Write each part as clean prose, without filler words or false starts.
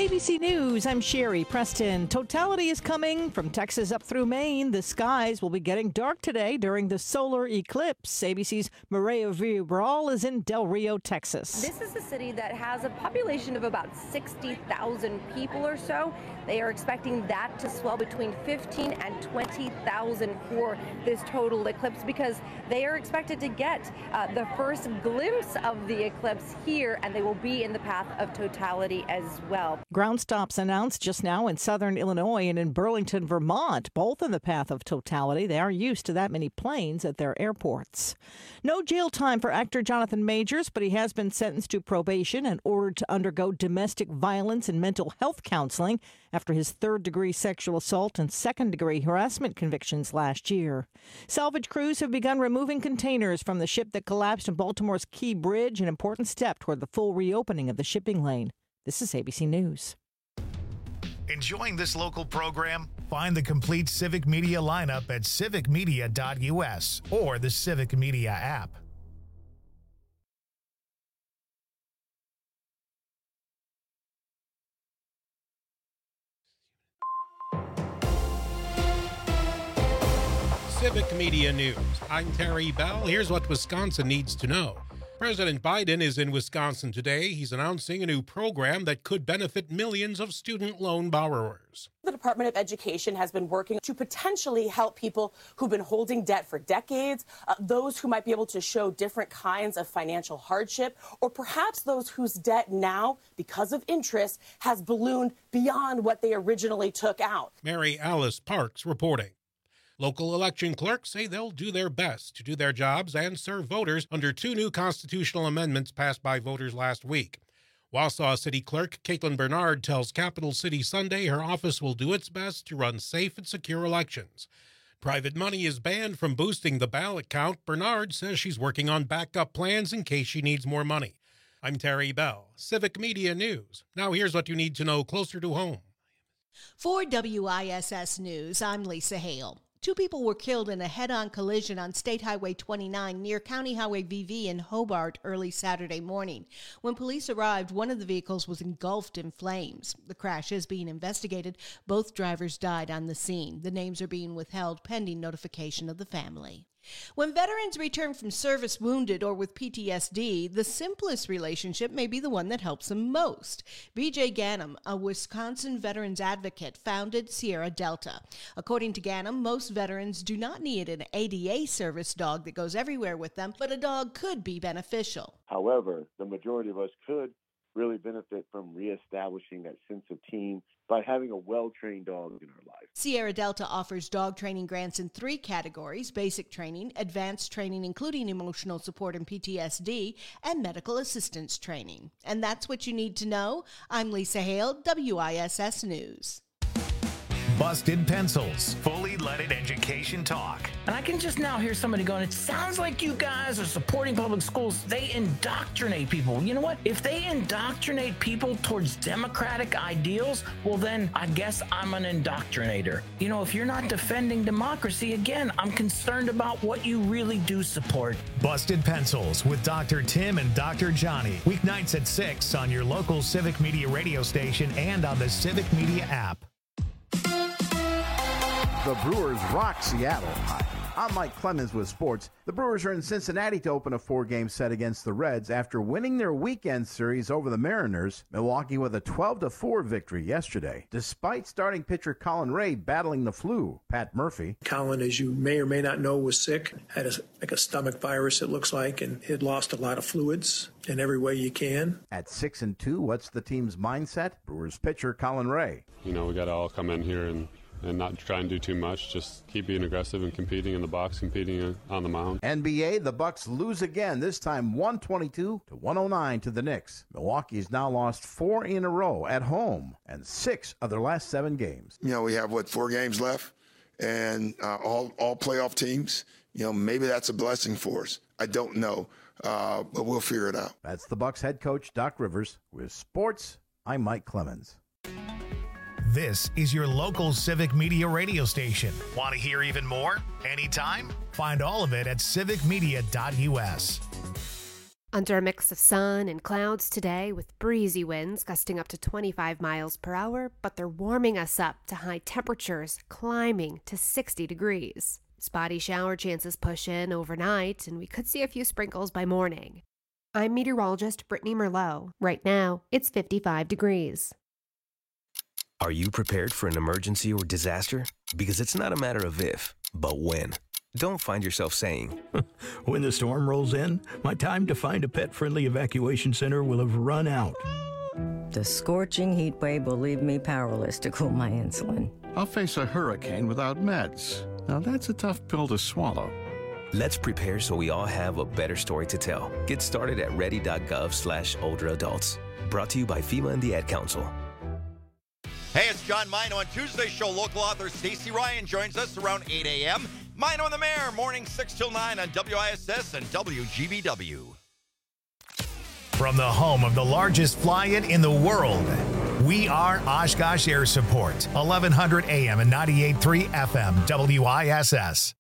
ABC News, I'm Sherry Preston. Totality is coming from Texas up through Maine. The skies will be getting dark today during the solar eclipse. ABC's Maria Villarreal is in Del Rio, Texas. This is a city that has a population of about 60,000 people or so. They are expecting that to swell between 15 and 20,000 for this total eclipse because they are expected to get the first glimpse of the eclipse here, and they will be in the path of totality as well. Ground stops announced just now in southern Illinois and in Burlington, Vermont, both in the path of totality. They are used to that many planes at their airports. No jail time for actor Jonathan Majors, but he has been sentenced to probation and ordered to undergo domestic violence and mental health counseling after his third-degree sexual assault and second-degree harassment convictions last year. Salvage crews have begun removing containers from the ship that collapsed in Baltimore's Key Bridge, an important step toward the full reopening of the shipping lane. This is ABC News. Enjoying this local program? Find the complete Civic Media lineup at civicmedia.us or the Civic Media app. Civic Media News. I'm Terry Bell. Here's what Wisconsin needs to know. President Biden is in Wisconsin today. He's announcing a new program that could benefit millions of student loan borrowers. The Department of Education has been working to potentially help people who've been holding debt for decades, those who might be able to show different kinds of financial hardship, or perhaps those whose debt now, because of interest, has ballooned beyond what they originally took out. Mary Alice Parks reporting. Local election clerks say they'll do their best to do their jobs and serve voters under two new constitutional amendments passed by voters last week. Wausau City Clerk Caitlin Bernard tells Capital City Sunday her office will do its best to run safe and secure elections. Private money is banned from boosting the ballot count. Bernard says she's working on backup plans in case she needs more money. I'm Terry Bell, Civic Media News. Now here's what you need to know closer to home. For WISS News, I'm Lisa Hale. 2 people were killed in a head-on collision on State Highway 29 near County Highway VV in Hobart early Saturday morning. When police arrived, one of the vehicles was engulfed in flames. The crash is being investigated. Both drivers died on the scene. The names are being withheld pending notification of the family. When veterans return from service wounded or with PTSD, the simplest relationship may be the one that helps them most. BJ Ganem, a Wisconsin veterans advocate, founded Sierra Delta. According to Ganem, most veterans do not need an ADA service dog that goes everywhere with them, but a dog could be beneficial. However, the majority of us could really benefit from reestablishing that sense of team by having a well-trained dog in our life. Sierra Delta offers dog training grants in 3 categories: basic training, advanced training including emotional support and PTSD, and medical assistance training. And that's what you need to know. I'm Lisa Hale, WISS News. Busted Pencils, fully leaded education talk. And I can just now hear somebody going, it sounds like you guys are supporting public schools. They indoctrinate people. You know what? If they indoctrinate people towards democratic ideals, well then I guess I'm an indoctrinator. You know, if you're not defending democracy, again, I'm concerned about what you really do support. Busted Pencils with Dr. Tim and Dr. Johnny. Weeknights at 6 on your local Civic Media radio station and on the Civic Media app. The Brewers rock Seattle. Hi, I'm Mike Clemens with sports. The Brewers are in Cincinnati to open a 4-game set against the Reds after winning their weekend series over the Mariners. Milwaukee with a 12-4 victory yesterday, despite starting pitcher Colin Ray battling the flu. Pat Murphy. Colin, as you may or may not know, was sick, had a stomach virus, it looks like, and had lost a lot of fluids in every way you can. At 6-2, what's the team's mindset? Brewers pitcher Colin Ray. You know, we got to all come in here and not try and do too much. Just keep being aggressive and competing in the box, competing on the mound. NBA, the Bucks lose again, this time 122-109 to the Knicks. Milwaukee's now lost 4 in a row at home and 6 of their last 7 games. You know, we have, 4 games left, and all playoff teams, you know, maybe that's a blessing for us. I don't know, but we'll figure it out. That's the Bucks head coach, Doc Rivers. With sports, I'm Mike Clemens. This is your local Civic Media radio station. Want to hear even more? Anytime? Find all of it at civicmedia.us. Under a mix of sun and clouds today with breezy winds gusting up to 25 miles per hour, but they're warming us up to high temperatures climbing to 60 degrees. Spotty shower chances push in overnight, and we could see a few sprinkles by morning. I'm meteorologist Brittany Merlot. Right now, it's 55 degrees. Are you prepared for an emergency or disaster? Because it's not a matter of if, but when. Don't find yourself saying, when the storm rolls in, my time to find a pet-friendly evacuation center will have run out. The scorching heat wave will leave me powerless to cool my insulin. I'll face a hurricane without meds. Now that's a tough pill to swallow. Let's prepare so we all have a better story to tell. Get started at ready.gov/older adults. Brought to you by FEMA and the Ad Council. Hey, it's John Mino. On Tuesday's show, local author Stacey Ryan joins us around 8 a.m. Mino and the Mayor, morning 6 till 9 on WISS and WGBW. From the home of the largest fly-in in the world, we are Oshkosh Air Support, 1100 AM and 98.3 FM, WISS.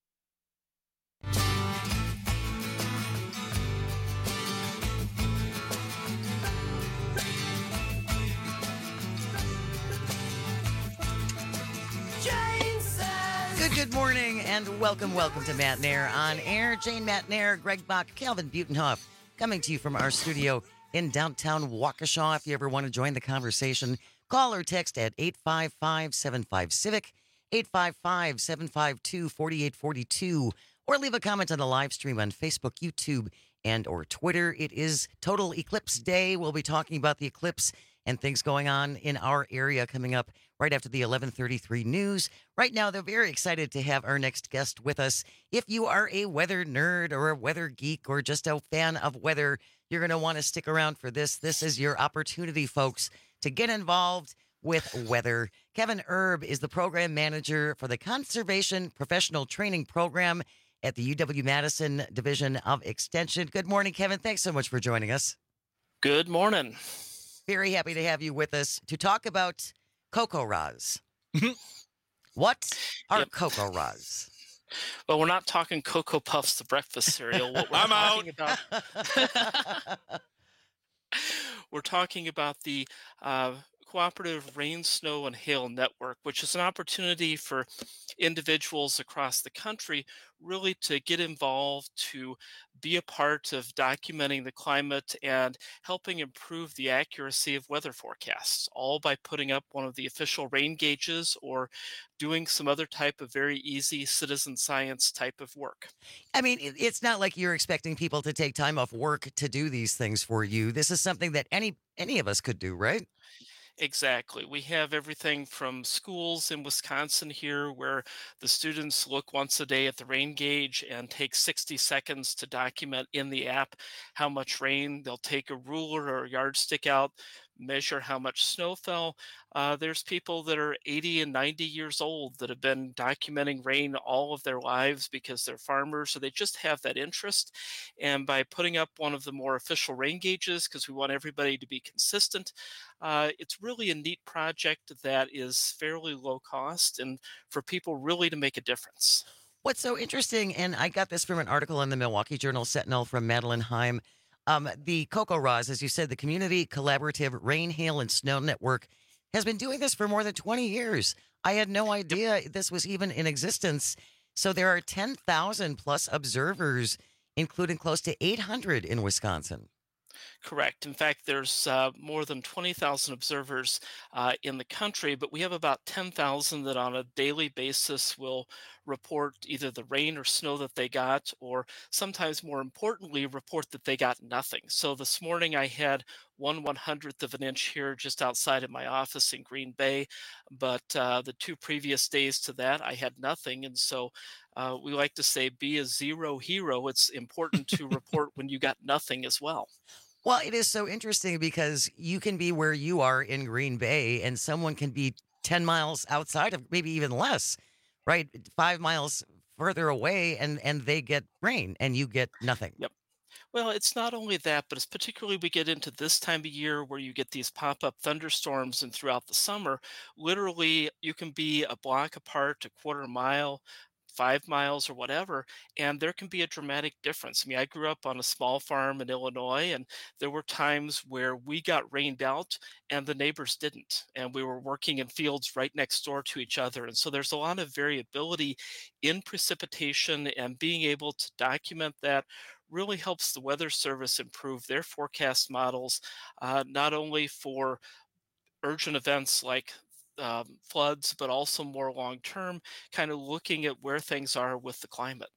Good morning and welcome to Matt Nair on Air. Jane Matt Nair, Greg Bach, Calvin Butenhoff, coming to you from our studio in downtown Waukesha. If you ever want to join the conversation, call or text at 855-75-CIVIC, 855-752-4842, or leave a comment on the live stream on Facebook, YouTube, and or Twitter. It is Total Eclipse Day. We'll be talking about the eclipse and things going on in our area coming up right after the 11:33 news. Right now, they're very excited to have our next guest with us. If you are a weather nerd or a weather geek or just a fan of weather, you're going to want to stick around for this. This is your opportunity, folks, to get involved with weather. Kevin Erb is the program manager for the Conservation Professional Training Program at the UW-Madison Division of Extension. Good morning, Kevin. Thanks so much for joining us. Good morning. Very happy to have you with us to talk about CoCoRaHs. What are CoCoRaHs? Well, we're not talking Cocoa Puffs, the breakfast cereal. What we're talking about, we're talking about the Cooperative Rain, Snow, and Hail Network, which is an opportunity for individuals across the country really to get involved, to be a part of documenting the climate and helping improve the accuracy of weather forecasts, all by putting up one of the official rain gauges or doing some other type of very easy citizen science type of work. I mean, it's not like you're expecting people to take time off work to do these things for you. This is something that any of us could do, right? Exactly. We have everything from schools in Wisconsin here where the students look once a day at the rain gauge and take 60 seconds to document in the app how much rain. They'll take a ruler or a yardstick out, measure how much snow fell. There's people that are 80 and 90 years old that have been documenting rain all of their lives because they're farmers, so they just have that interest. And by putting up one of the more official rain gauges, because we want everybody to be consistent, it's really a neat project that is fairly low cost and for people really to make a difference. What's so interesting, and I got this from an article in the Milwaukee Journal Sentinel from Madeline Heim, the CoCoRaHs, as you said, the Community Collaborative Rain, Hail, and Snow Network, has been doing this for more than 20 years. I had no idea this was even in existence. So there are 10,000 plus observers, including close to 800 in Wisconsin. Correct. In fact, there's more than 20,000 observers in the country, but we have about 10,000 that on a daily basis will report either the rain or snow that they got, or sometimes more importantly, report that they got nothing. So this morning I had 1/100th of an inch here just outside of my office in Green Bay, but the 2 previous days to that I had nothing. And so we like to say, be a zero hero. It's important to report when you got nothing as well. Well, it is so interesting because you can be where you are in Green Bay and someone can be 10 miles outside of, maybe even less, right? 5 miles further away and they get rain and you get nothing. Yep. Well, it's not only that, but it's particularly we get into this time of year where you get these pop-up thunderstorms, and throughout the summer, literally you can be a block apart, a quarter mile, 5 miles or whatever, and there can be a dramatic difference. I mean, I grew up on a small farm in Illinois, and there were times where we got rained out and the neighbors didn't, and we were working in fields right next door to each other. And so there's a lot of variability in precipitation, and being able to document that really helps the Weather Service improve their forecast models, not only for urgent events like floods, but also more long term, kind of looking at where things are with the climate.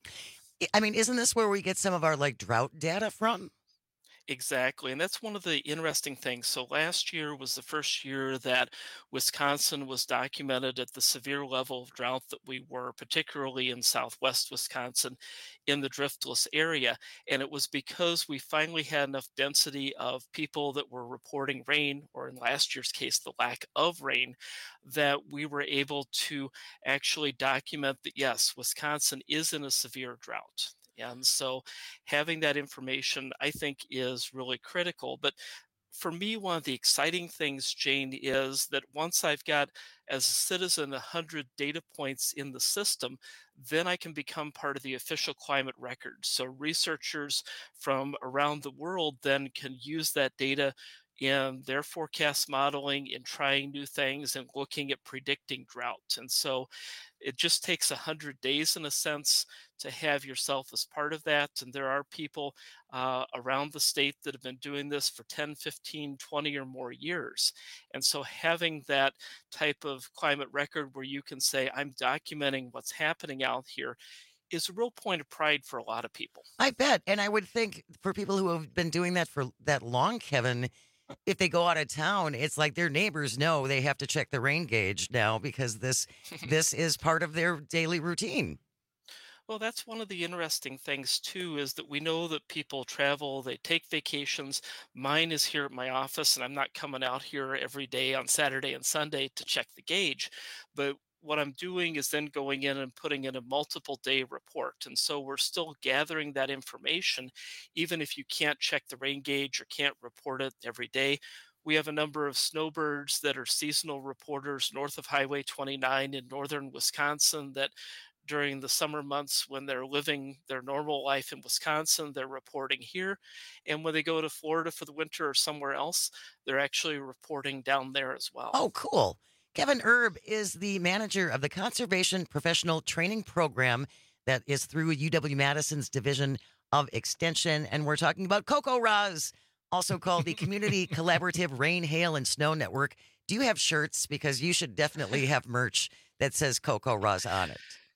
I mean, isn't this where we get some of our like drought data from? Exactly. And that's one of the interesting things. So last year was the first year that Wisconsin was documented at the severe level of drought that we were, particularly in southwest Wisconsin in the driftless area. And it was because we finally had enough density of people that were reporting rain, or in last year's case, the lack of rain, that we were able to actually document that, yes, Wisconsin is in a severe drought. And so having that information, I think, is really critical. But for me, one of the exciting things, Jane, is that once I've got, as a citizen, 100 data points in the system, then I can become part of the official climate record. So researchers from around the world then can use that data in their forecast modeling, in trying new things and looking at predicting drought. And so it just takes 100 days, in a sense, to have yourself as part of that. And there are people around the state that have been doing this for 10, 15, 20 or more years. And so having that type of climate record where you can say, I'm documenting what's happening out here, is a real point of pride for a lot of people. I bet. And I would think for people who have been doing that for that long, Kevin, if they go out of town, it's like their neighbors know they have to check the rain gauge now because this is part of their daily routine. Well, that's one of the interesting things too, is that we know that people travel, they take vacations. Mine is here at my office, and I'm not coming out here every day on Saturday and Sunday to check the gauge. But what I'm doing is then going in and putting in a multiple day report. And so we're still gathering that information, even if you can't check the rain gauge or can't report it every day. We have a number of snowbirds that are seasonal reporters north of Highway 29 in northern Wisconsin that during the summer months when they're living their normal life in Wisconsin, they're reporting here. And when they go to Florida for the winter or somewhere else, they're actually reporting down there as well. Oh, cool. Kevin Erb is the manager of the Conservation Professional Training Program that is through UW-Madison's Division of Extension. And we're talking about CoCoRaHS, also called the Community Collaborative Rain, Hail, and Snow Network. Do you have shirts? Because you should definitely have merch that says CoCoRaHS on it.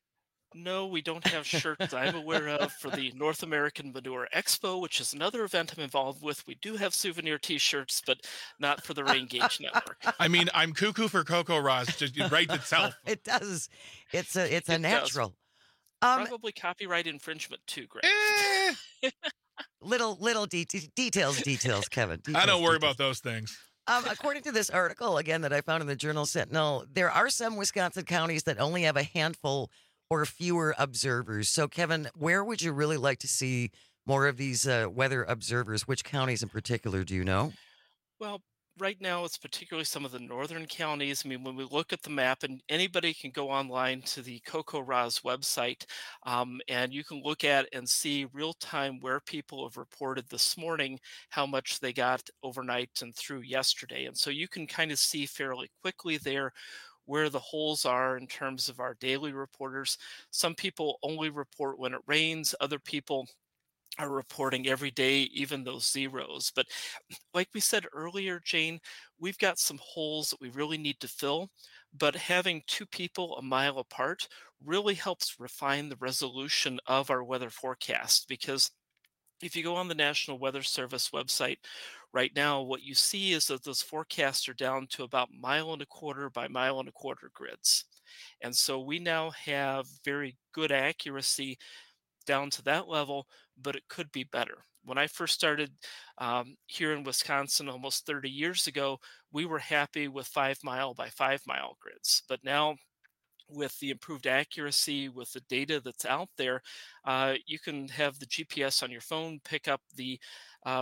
No, we don't have shirts I'm aware of for the North American Manure Expo, which is another event I'm involved with. We do have souvenir T-shirts, but not for the Rain Gauge Network. I mean, I'm cuckoo for CoCoRaHS. Just writes itself. It does. It's a natural. Probably copyright infringement too, Greg. Little details, Kevin. I don't worry about those things. According to this article, again, that I found in the Journal Sentinel, there are some Wisconsin counties that only have a handful or fewer observers. So, Kevin, where would you really like to see more of these weather observers? Which counties in particular do you know? Well, right now it's particularly some of the northern counties. I mean, when we look at the map, and anybody can go online to the CoCoRaHS website, and you can look at and see real time where people have reported this morning how much they got overnight and through yesterday. And so you can kind of see fairly quickly there where the holes are in terms of our daily reporters. Some people only report when it rains. Other people are reporting every day, even those zeros. But like we said earlier, Jane, we've got some holes that we really need to fill. But having two people a mile apart really helps refine the resolution of our weather forecast, because if you go on the National Weather Service website right now, what you see is that those forecasts are down to about 1.25 miles by 1.25 miles grids. And so we now have very good accuracy down to that level, but it could be better. When I first started here in Wisconsin almost 30 years ago, we were happy with 5 mile by 5 mile grids. But now, with the improved accuracy, with the data that's out there, you can have the GPS on your phone pick up the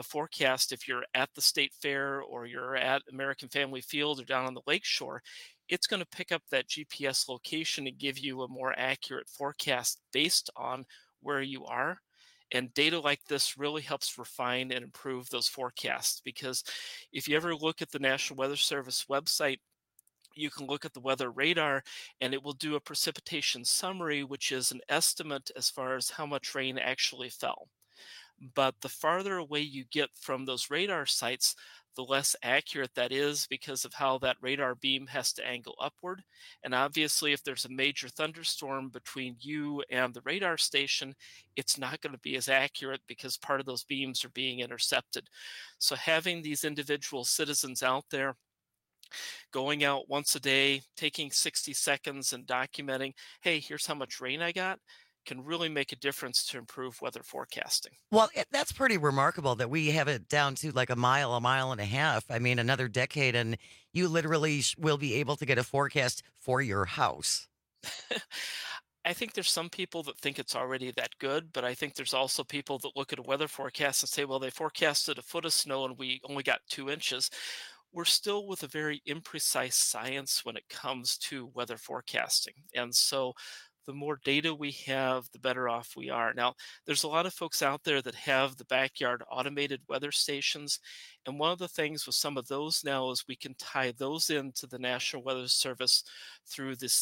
forecast if you're at the state fair or you're at American Family Field or down on the lakeshore. it's going to pick up that GPS location and give you a more accurate forecast based on where you are. And data like this really helps refine and improve those forecasts, because if you ever look at the National Weather Service website, you can look at the weather radar and it will do a precipitation summary, which is an estimate as far as how much rain actually fell. But the farther away you get from those radar sites, the less accurate that is, because of how that radar beam has to angle upward. And obviously, if there's a major thunderstorm between you and the radar station, it's not going to be as accurate because part of those beams are being intercepted. So having these individual citizens out there going out once a day, taking 60 seconds and documenting, hey, here's how much rain I got, can really make a difference to improve weather forecasting. Well, that's pretty remarkable that we have it down to like a mile and a half. I mean, another decade, and you literally will be able to get a forecast for your house. I think there's some people that think it's already that good, but I think there's also people that look at a weather forecast and say, well, they forecasted a foot of snow and we only got 2 inches. We're still with a very imprecise science when it comes to weather forecasting. And so the more data we have, the better off we are. Now, there's a lot of folks out there that have the backyard automated weather stations. And one of the things with some of those now is we can tie those into the National Weather Service through the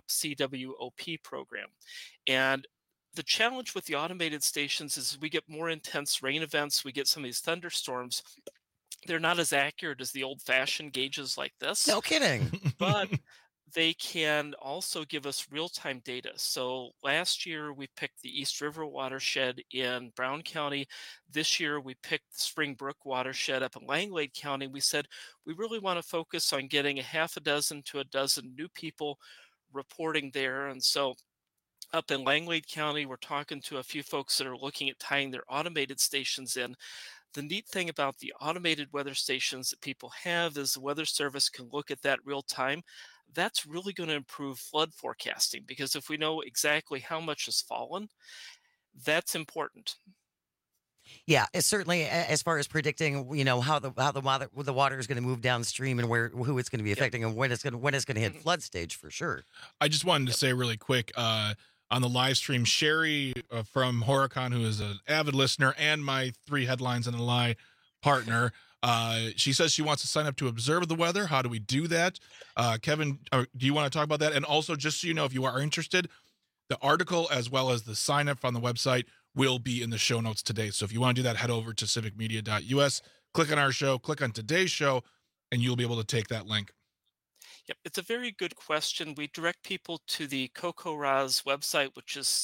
CWOP program. And the challenge with the automated stations is we get more intense rain events. We get some of these thunderstorms. They're not as accurate as the old-fashioned gauges like this. No kidding. But they can also give us real-time data. So last year we picked the East River watershed in Brown County. This year we picked the Spring Brook watershed up in Langlade County. We said we really want to focus on getting a half a dozen to a dozen new people reporting there. And so up in Langlade County, we're talking to a few folks that are looking at tying their automated stations in. The neat thing about the automated weather stations that people have is the Weather Service can look at that real time. That's really going to improve flood forecasting, because if we know exactly how much has fallen, that's important. Yeah, it's certainly as far as predicting, you know, how the water is going to move downstream and who it's going to be affecting and when it's going to hit flood stage for sure. I just wanted to say really quick on the live stream, Sherry from Horicon, who is an avid listener and my 3 headlines in the lie partner, she says she wants to sign up to observe the weather. How do we do that? Kevin, do you want to talk about that? And also, just so you know, if you are interested, the article as well as the sign up on the website will be in the show notes today. So if you want to do that, head over to civicmedia.us, click on our show, click on today's show, and you'll be able to take that link. Yep, it's a very good question. We direct people to the COCORAH's website, which is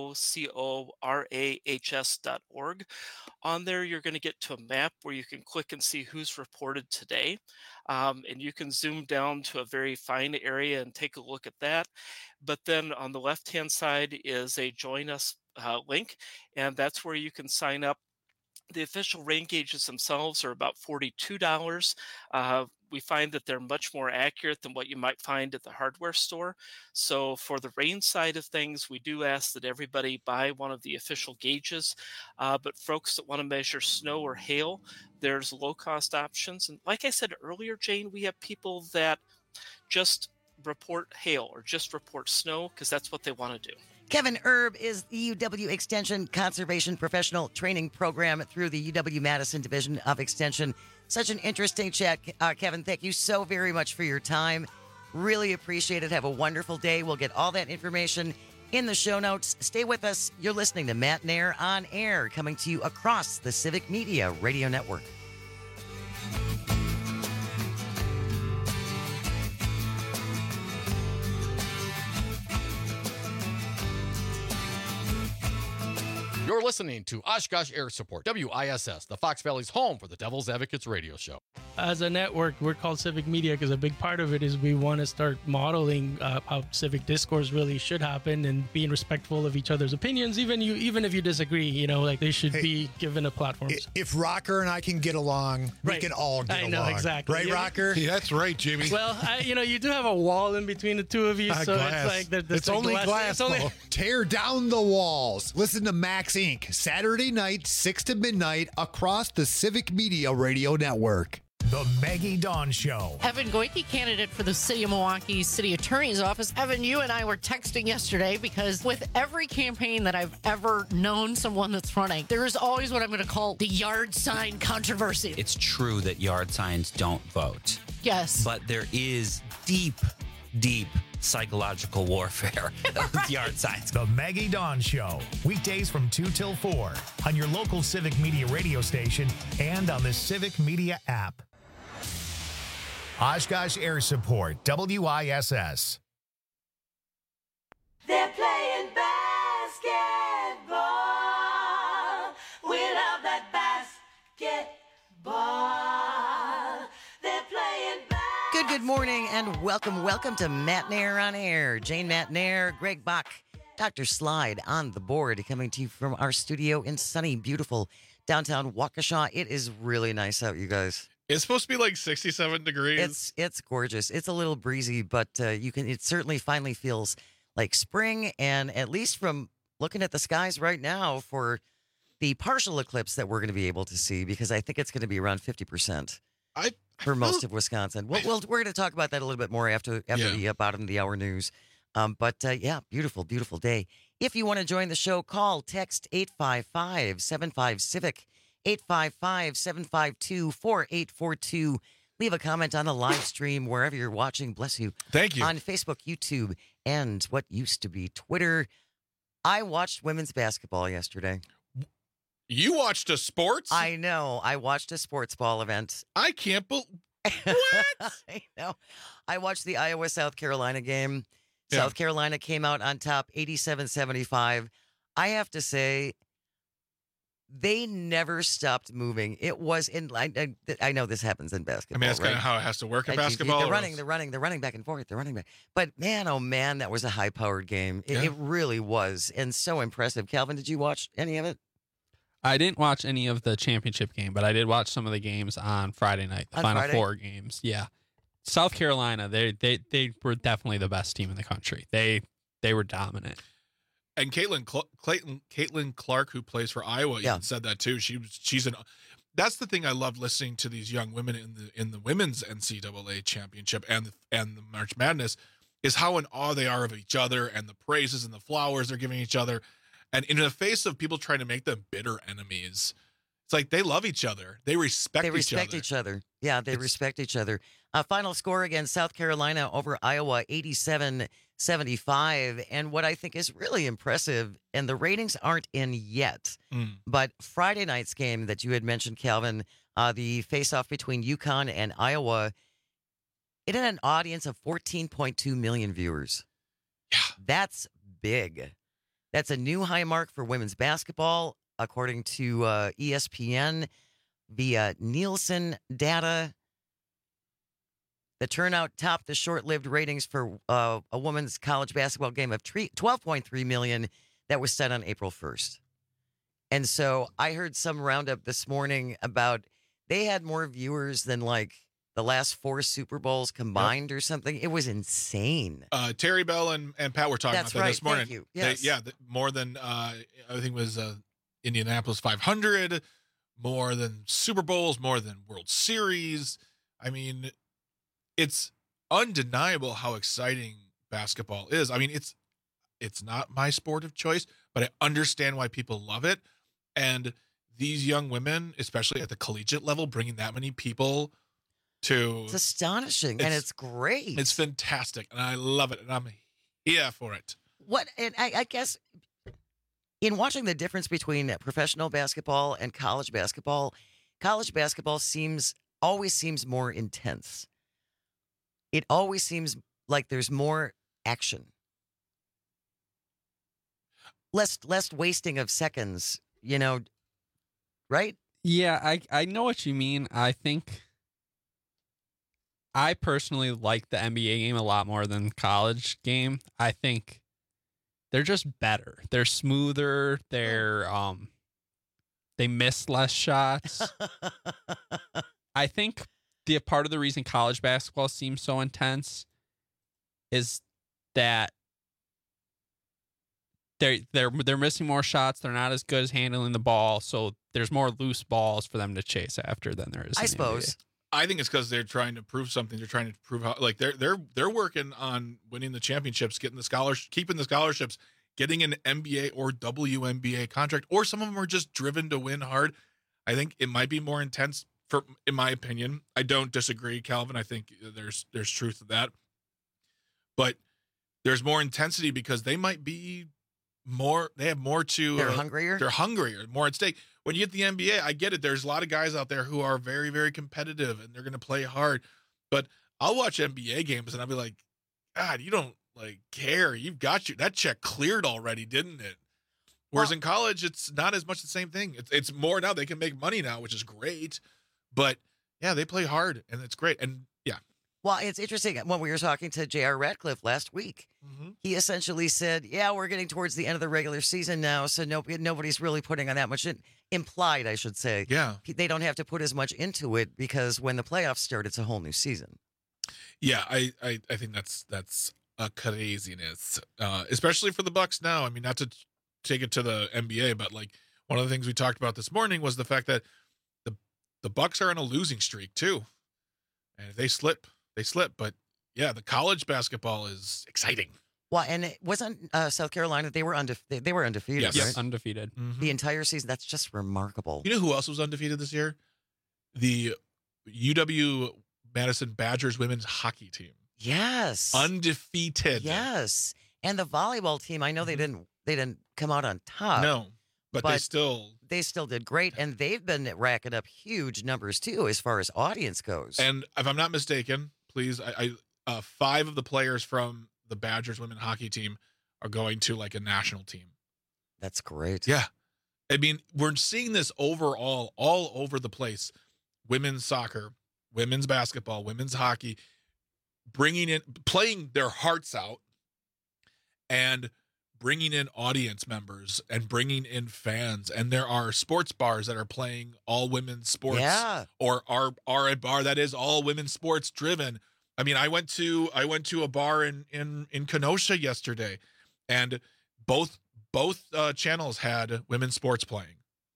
COCORAHS.org. On there, you're going to get to a map where you can click and see who's reported today. And you can zoom down to a very fine area and take a look at that. But then on the left-hand side is a Join Us link, and that's where you can sign up. The official rain gauges themselves are about $42. We find that they're much more accurate than what you might find at the hardware store. So for the rain side of things, we do ask that everybody buy one of the official gauges. But folks that want to measure snow or hail, there's low-cost options. And like I said earlier, Jane, we have people that just report hail or just report snow because that's what they want to do. Kevin Erb is the UW Extension Conservation Professional Training Program through the UW-Madison Division of Extension. Such an interesting chat, Kevin. Thank you so very much for your time. Really appreciate it. Have a wonderful day. We'll get all that information in the show notes. Stay with us. You're listening to Matt Nair on Air, coming to you across the Civic Media Radio Network. You're listening to Oshkosh Air Support, WISS, the Fox Valley's home for the Devil's Advocates radio show. As a network, we're called Civic Media because a big part of it is we want to start modeling how civic discourse really should happen and being respectful of each other's opinions. Even if you disagree, you know, like they should be given a platform. If Rocker and I can get along, we can all get along. I know, exactly. Right, Rocker? Yeah, that's right, Jimmy. Well, you do have a wall in between the two of you, so glass. it's like it's only glass. Tear down the walls. Listen to Max Inc. Saturday night, 6 to midnight, across the Civic Media Radio Network. The Maggie Dawn Show. Evan Goyke, candidate for the City of Milwaukee City Attorney's Office. Evan, you and I were texting yesterday because with every campaign that I've ever known someone that's running, there is always what I'm going to call the yard sign controversy. It's true that yard signs don't vote. Yes. But there is deep psychological warfare with yard signs. The Maggie Dawn Show. Weekdays from 2 till 4 on your local Civic Media radio station and on the Civic Media app. Oshkosh Air Support, WISS. They're playing basketball. We love that basketball. They're playing basketball. Good morning and welcome to Matt Nair on Air. Jane Matt Nair, Greg Bach, Dr. Slide on the board, coming to you from our studio in sunny, beautiful downtown Waukesha. It is really nice out, you guys. It's supposed to be like 67 degrees. It's gorgeous. It's a little breezy, but it certainly finally feels like spring. And at least from looking at the skies right now for the partial eclipse that we're going to be able to see, because I think it's going to be around 50% for most of Wisconsin. We're going to talk about that a little bit more after the bottom of the hour news. Beautiful, beautiful day. If you want to join the show, call, text 855-75-CIVIC. 855-752-4842. Leave a comment on the live stream wherever you're watching. Bless you. Thank you. On Facebook, YouTube, and what used to be Twitter. I watched women's basketball yesterday. You watched a sports? I know. I watched a sports ball event. I can't believe. What? I know. I watched the Iowa-South Carolina game. Yeah. South Carolina came out on top 87-75. I have to say, they never stopped moving. It was I know this happens in basketball. I mean, that's kind of how it has to work in basketball. They're running back and forth. They're running back. But man, oh man, that was a high-powered game. It really was, and so impressive. Calvin, did you watch any of it? I didn't watch any of the championship game, but I did watch some of the games on Friday night, the Final Four games. Yeah. South Carolina, they were definitely the best team in the country. They were dominant. And Caitlin Clark, who plays for Iowa, even said that too. That's the thing I love listening to these young women in the women's NCAA championship and the March Madness is how in awe they are of each other and the praises and the flowers they're giving each other. And in the face of people trying to make them bitter enemies, it's like they love each other. They respect each other. Yeah, they respect each other. Final score against South Carolina over Iowa, 87-75. And what I think is really impressive, and the ratings aren't in yet, but Friday night's game that you had mentioned, Calvin, the face-off between UConn and Iowa, it had an audience of 14.2 million viewers. Yeah. That's big. That's a new high mark for women's basketball, according to ESPN via Nielsen data. The turnout topped the short-lived ratings for a women's college basketball game of 12.3 million that was set on April 1st. And so I heard some roundup this morning about they had more viewers than like the last 4 Super Bowls combined or something. It was insane. Terry Bell and Pat were talking about that this morning. Thank you. Yes. More than I think it was Indianapolis 500, more than Super Bowls, more than World Series. I mean, it's undeniable how exciting basketball is. I mean, it's not my sport of choice, but I understand why people love it. And these young women, especially at the collegiate level, bringing that many people to... It's astonishing, and it's great. It's fantastic, and I love it, and I'm here for it. And I guess in watching the difference between professional basketball and college basketball always seems more intense. It always seems like there's more action. Less wasting of seconds, right? Yeah, I know what you mean. I think I personally like the NBA game a lot more than college game. I think they're just better. They're smoother. They miss less shots. I think the part of the reason college basketball seems so intense is that they're missing more shots. They're not as good as handling the ball, so there's more loose balls for them to chase after than there is. I suppose. I think it's because they're trying to prove something. They're trying to prove how, like they're working on winning the championships, getting the keeping the scholarships, getting an NBA or WNBA contract, or some of them are just driven to win hard. I think it might be more intense, in my opinion. I don't disagree, Calvin. I think there's truth to that, but there's more intensity because they might be more. They have more to. They're hungrier. They're hungrier, more at stake. When you get the NBA, I get it. There's a lot of guys out there who are very, very competitive and they're going to play hard. But I'll watch NBA games and I'll be like, God, you don't care. You've got that check cleared already, didn't it? Whereas in college, it's not as much the same thing. It's more now. They can make money now, which is great. But yeah, they play hard and it's great. And yeah. Well, it's interesting. When we were talking to J.R. Ratcliffe last week, he essentially said, yeah, we're getting towards the end of the regular season now, so nobody's really putting on that much implied, I should say. Yeah. They don't have to put as much into it because when the playoffs start, it's a whole new season. Yeah, I think that's a craziness, especially for the Bucks now. I mean, not to take it to the NBA, but like one of the things we talked about this morning was the fact that the Bucks are on a losing streak too. And if they slip, they slip. But yeah, the college basketball is exciting. Well, and it wasn't South Carolina. They were undefeated. Yes, right? Undefeated. Mm-hmm. The entire season. That's just remarkable. You know who else was undefeated this year? The UW Madison Badgers women's hockey team. Yes, undefeated. Yes, and the volleyball team. I know they didn't come out on top. No, but they still did great, and they've been racking up huge numbers too as far as audience goes. And if I'm not mistaken, please, 5 of the players from the Badgers women's hockey team are going to like a national team. That's great. Yeah. I mean, we're seeing this overall all over the place. Women's soccer, women's basketball, women's hockey, playing their hearts out and bringing in audience members and bringing in fans. And there are sports bars that are playing all women's sports, or are a bar that is all women's sports driven. I mean, I went to a bar in Kenosha yesterday, and both channels had women's sports playing.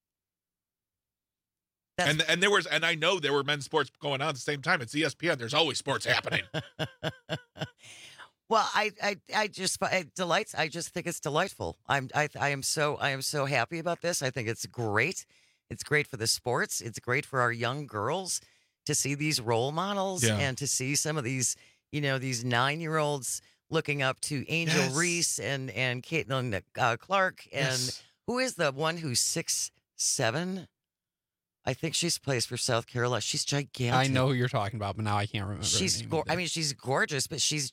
And I know there were men's sports going on at the same time. It's ESPN. There's always sports happening. Well, I just think it's delightful. I am so happy about this. I think it's great. It's great for the sports. It's great for our young girls to see these role models and to see some of these, these 9-year-olds looking up to Angel Reese and Caitlin Clark. And who is the one who's 6'7"? I think she's plays for South Carolina. She's gigantic. I know who you're talking about, but now I can't remember. She's she's gorgeous, but she's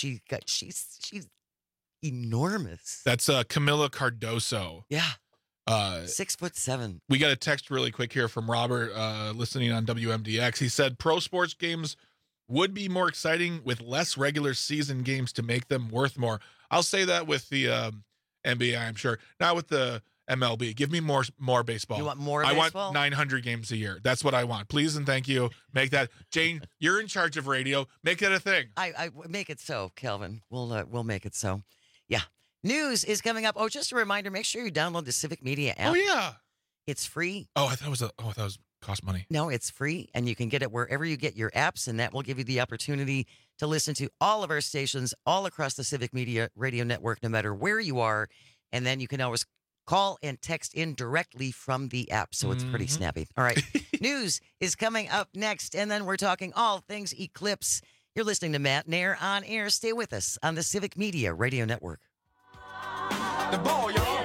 enormous. That's Camila Cardoso. Yeah. 6'7". We got a text really quick here from Robert, listening on WMDX. He said pro sports games would be more exciting with less regular season games to make them worth more. I'll say that with the NBA, I'm sure. Not with the MLB. Give me more baseball. You want more baseball? I want 900 games a year. That's what I want. Please and thank you. Make that. Jane, you're in charge of radio. Make that a thing. I make it so, Calvin. We'll make it so. Yeah. News is coming up. Oh, just a reminder, make sure you download the Civic Media app. Oh, yeah. It's free. Oh, I thought it was cost money. No, it's free, and you can get it wherever you get your apps, and that will give you the opportunity to listen to all of our stations all across the Civic Media radio network, no matter where you are. And then you can always call and text in directly from the app, so it's pretty snappy. All right. News is coming up next, and then we're talking all things Eclipse. You're listening to Matt Nair on air. Stay with us on the Civic Media Radio Network. The ball, y'all.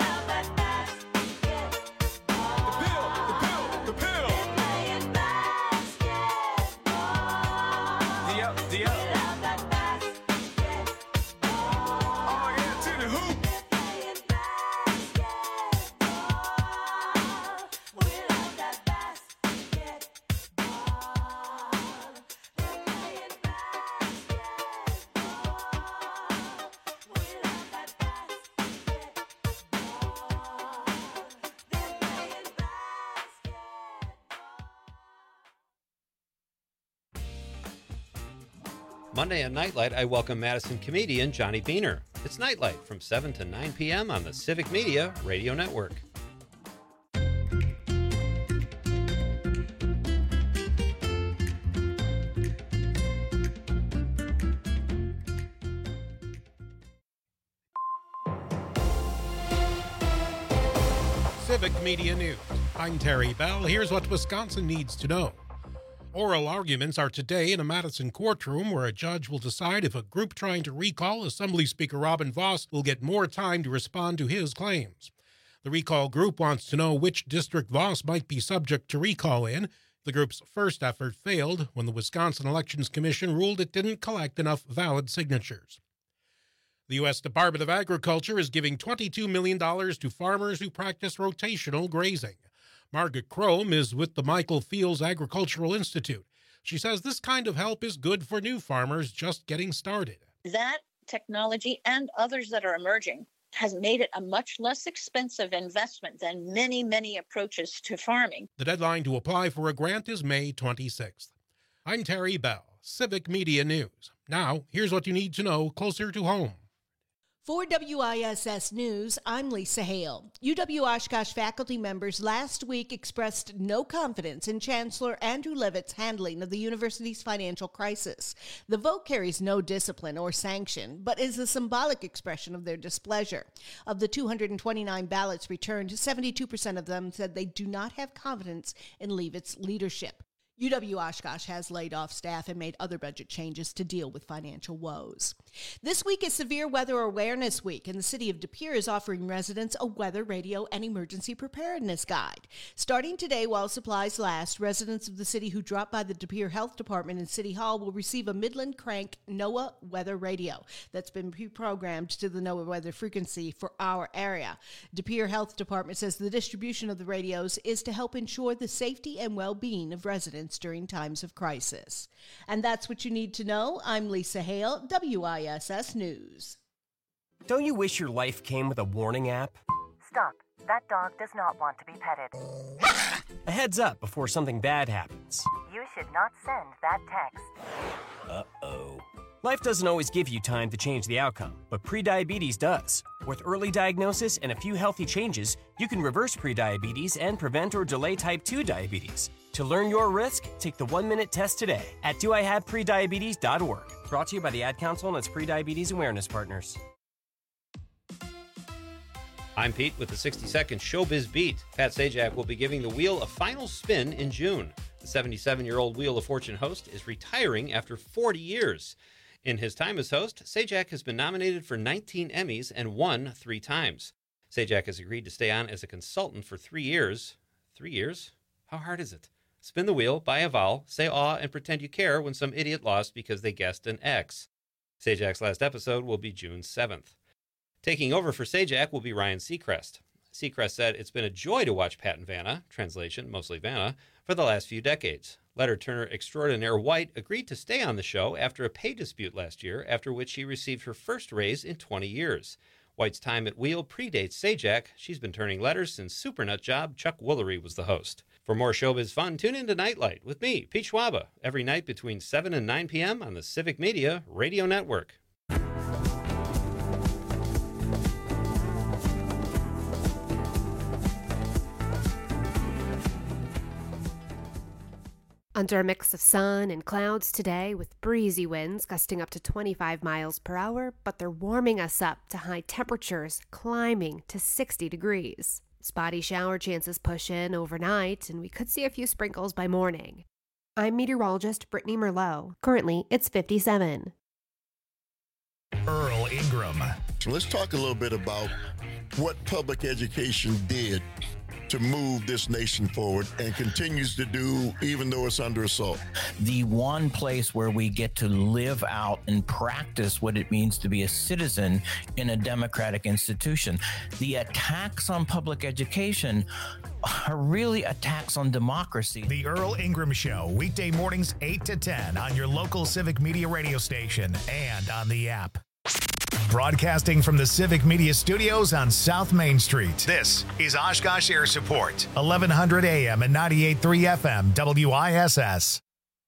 Monday at Nightlight, I welcome Madison comedian Johnny Beaner. It's Nightlight from 7 to 9 p.m. on the Civic Media Radio Network. Civic Media News. I'm Terry Bell. Here's what Wisconsin needs to know. Oral arguments are today in a Madison courtroom where a judge will decide if a group trying to recall Assembly Speaker Robin Vos will get more time to respond to his claims. The recall group wants to know which district Vos might be subject to recall in. The group's first effort failed when the Wisconsin Elections Commission ruled it didn't collect enough valid signatures. The U.S. Department of Agriculture is giving $22 million to farmers who practice rotational grazing. Margaret Crome is with the Michael Fields Agricultural Institute. She says this kind of help is good for new farmers just getting started. That technology and others that are emerging has made it a much less expensive investment than many, many approaches to farming. The deadline to apply for a grant is May 26th. I'm Terry Bell, Civic Media News. Now, here's what you need to know closer to home. For WISS News, I'm Lisa Hale. UW-Oshkosh faculty members last week expressed no confidence in Chancellor Andrew Levitt's handling of the university's financial crisis. The vote carries no discipline or sanction, but is a symbolic expression of their displeasure. Of the 229 ballots returned, 72% of them said they do not have confidence in Levitt's leadership. UW-Oshkosh has laid off staff and made other budget changes to deal with financial woes. This week is Severe Weather Awareness Week, and the city of De Pere is offering residents a weather radio and emergency preparedness guide. Starting today while supplies last, residents of the city who drop by the De Pere Health Department and City Hall will receive a Midland Crank NOAA weather radio that's been pre-programmed to the NOAA weather frequency for our area. De Pere Health Department says the distribution of the radios is to help ensure the safety and well-being of residents during times of crisis. And that's what you need to know. I'm Lisa Hale, WISS News. Don't you wish your life came with a warning app? Stop. That dog does not want to be petted. A heads up before something bad happens. You should not send that text. Uh-oh. Life doesn't always give you time to change the outcome, but prediabetes does. With early diagnosis and a few healthy changes, you can reverse prediabetes and prevent or delay type 2 diabetes. To learn your risk, take the 1-minute test today at doihaveprediabetes.org. Brought to you by the Ad Council and its prediabetes awareness partners. I'm Pete with the 60-second Showbiz Beat. Pat Sajak will be giving the wheel a final spin in June. The 77-year-old Wheel of Fortune host is retiring after 40 years. In his time as host, Sajak has been nominated for 19 Emmys and won 3 times. Sajak has agreed to stay on as a consultant for 3 years. 3 years? How hard is it? Spin the wheel, buy a vowel, say aw, and pretend you care when some idiot lost because they guessed an X. Sajak's last episode will be June 7th. Taking over for Sajak will be Ryan Seacrest. Seacrest said, "It's been a joy to watch Pat and Vanna," translation, mostly Vanna, for the last few decades. Letter-turner extraordinaire White agreed to stay on the show after a pay dispute last year, after which she received her first raise in 20 years. White's time at Wheel predates Sajak. She's been turning letters since Super Nut Job Chuck Woolery was the host. For more showbiz fun, tune in to Nightlight with me, Pete Schwaba, every night between 7 and 9 p.m. on the Civic Media Radio Network. Under a mix of sun and clouds today with breezy winds gusting up to 25 miles per hour, but they're warming us up to high temperatures climbing to 60 degrees. Spotty shower chances push in overnight, and we could see a few sprinkles by morning. I'm meteorologist Brittany Merlot. Currently, it's 57. Earl Ingram. Let's talk a little bit about what public education did to move this nation forward and continues to do even though it's under assault. The one place where we get to live out and practice what it means to be a citizen in a democratic institution. The attacks on public education are really attacks on democracy. The Earl Ingram Show, weekday mornings 8 to 10 on your local Civic Media radio station and on the app. Broadcasting from the Civic Media Studios on South Main Street, this is Oshkosh Air Support, 1100 AM and 98.3 FM, WISS.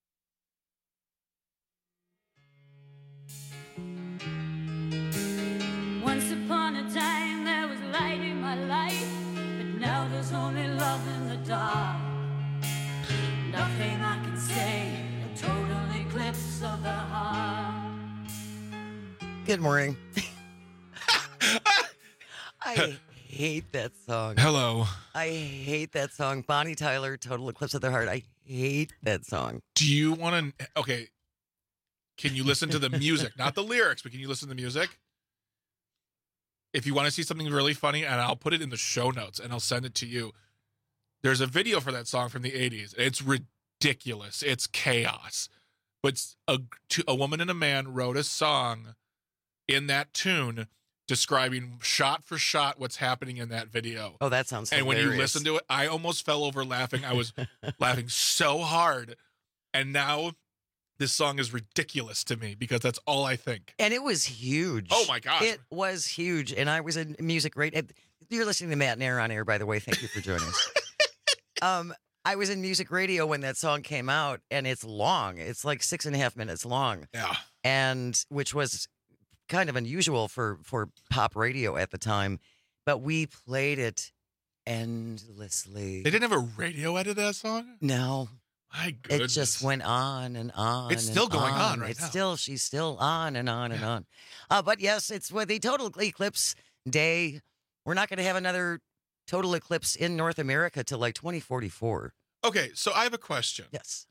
Once upon a time there was light in my life, but now there's only love in the dark. Nothing I can say, a total eclipse of the heart. Good morning. I hate that song. Hello. I hate that song. Bonnie Tyler, Total Eclipse of the Heart. I hate that song. Do you want to? Okay. Can you listen to the music? Not the lyrics, but can you listen to the music? If you want to see something really funny, and I'll put it in the show notes and I'll send it to you. There's a video for that song from the 80s. It's ridiculous. It's chaos. But a woman and a man wrote a song in that tune describing shot for shot what's happening in that video. Oh, that sounds hilarious. And when you listen to it, I almost fell over laughing. I was laughing so hard. And now this song is ridiculous to me because that's all I think. And it was huge. Oh, my gosh. It was huge. And I was in music radio. You're listening to Matt and Air on air, by the way. Thank you for joining us. I was in music radio when that song came out, and it's long. It's like 6.5 minutes long. Yeah. And which was kind of unusual for pop radio at the time. But we played it endlessly. They didn't have a radio edit of that song? No. My goodness. It just went on and on. It's still going on right it's now. She's still on and on and on. But yes, it's with the total eclipse day. We're not going to have another total eclipse in North America till like 2044. Okay, so I have a question. Yes.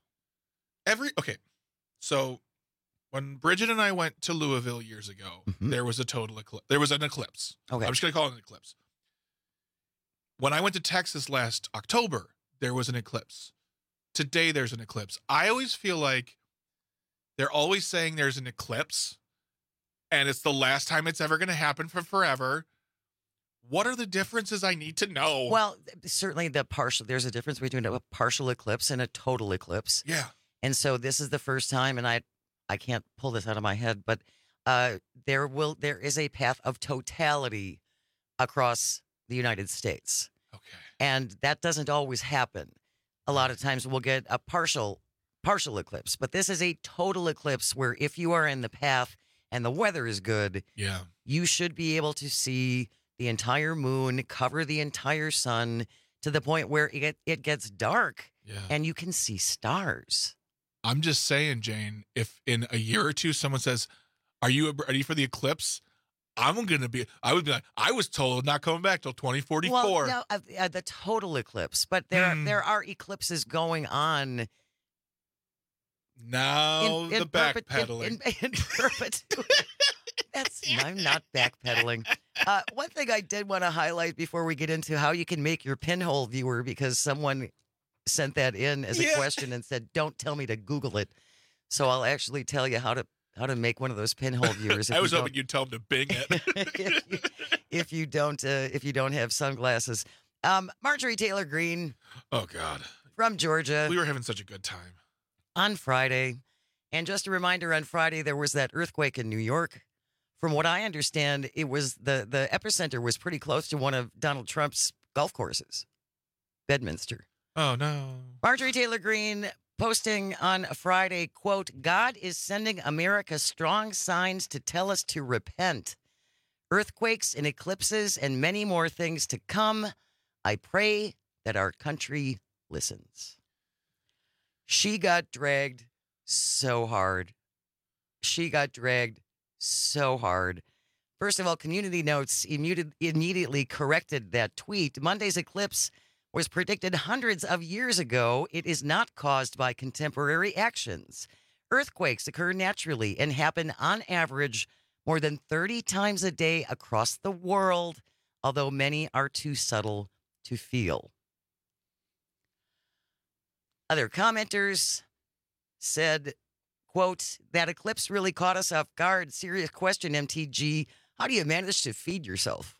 So when Bridget and I went to Louisville years ago, there was a total eclipse. There was an eclipse. Okay. I'm just going to call it an eclipse. When I went to Texas last October, there was an eclipse. Today, there's an eclipse. I always feel like they're always saying there's an eclipse, and it's the last time it's ever going to happen for forever. What are the differences I need to know? Well, certainly there's a difference between a partial eclipse and a total eclipse. Yeah. And so this is the first time, and I can't pull this out of my head, but there is a path of totality across the United States. Okay. And that doesn't always happen. A lot of times we'll get a partial eclipse, but this is a total eclipse where if you are in the path and the weather is good, you should be able to see the entire moon, cover the entire sun to the point where it gets dark and you can see stars. I'm just saying, Jane, if in a year or two someone says, "Are you ready for the eclipse?" I would be like, I was told not coming back till 2044. Well, no, the total eclipse, but there are eclipses going on. Now the backpedaling. In perpetuity. I'm not backpedaling. One thing I did want to highlight before we get into how you can make your pinhole viewer, because someone sent that in as a question and said, "Don't tell me to Google it." So I'll actually tell you how to make one of those pinhole viewers. I was hoping you'd tell them to Bing it. if you don't have sunglasses. Marjorie Taylor Greene. Oh God. From Georgia. We were having such a good time. On Friday. And just a reminder, on Friday there was that earthquake in New York. From what I understand, it was the epicenter was pretty close to one of Donald Trump's golf courses, Bedminster. Oh no. Marjorie Taylor Greene posting on Friday, quote, "God is sending America strong signs to tell us to repent. Earthquakes and eclipses and many more things to come. I pray that our country listens." She got dragged so hard. First of all, Community Notes immediately corrected that tweet. Monday's eclipse was predicted hundreds of years ago. It is not caused by contemporary actions. Earthquakes occur naturally and happen on average more than 30 times a day across the world, although many are too subtle to feel. Other commenters said, quote, "That eclipse really caught us off guard. Serious question, MTG. How do you manage to feed yourself?"